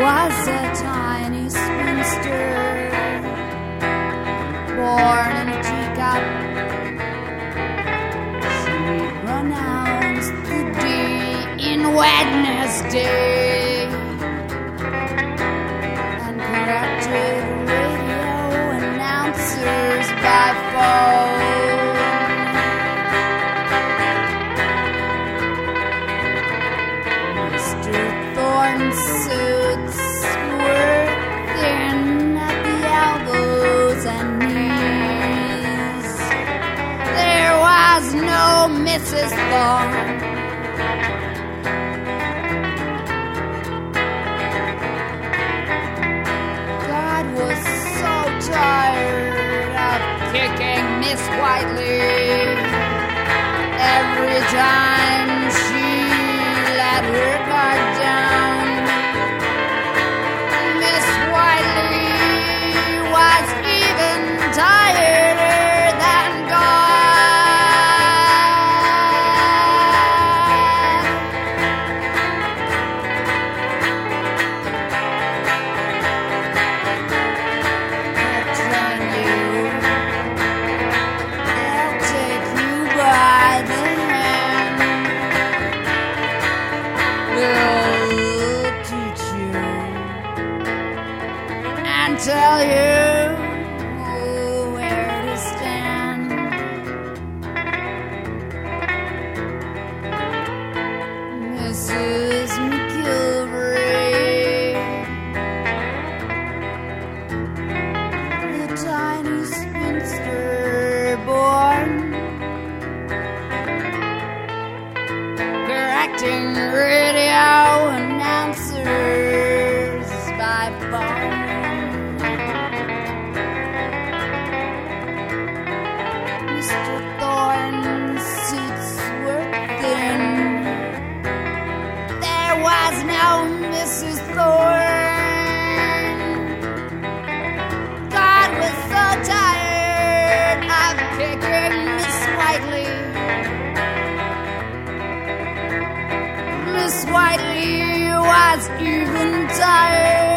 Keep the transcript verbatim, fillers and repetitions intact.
was a tiny spinster, born in a teacup. She pronounced the D in Wednesday and corrected radio announcers by phone. Mister Thorne's suits were thin at the elbows and knees. There was no Missus Thorne. God was so tired of kicking Miss Whiteley every time she let her guard down. Miss Whiteley was even tireder than God. They'll train you, they'll take you by the hand, they'll teach you and tell you where to stand. Missus McGilvery, the tiny spinster born, correcting radio announcers by phone. Mister Thorne's suits were thin. There was no Missus Thorne. God was so tired of kicking Miss Whiteley. Miss Whiteley was even tired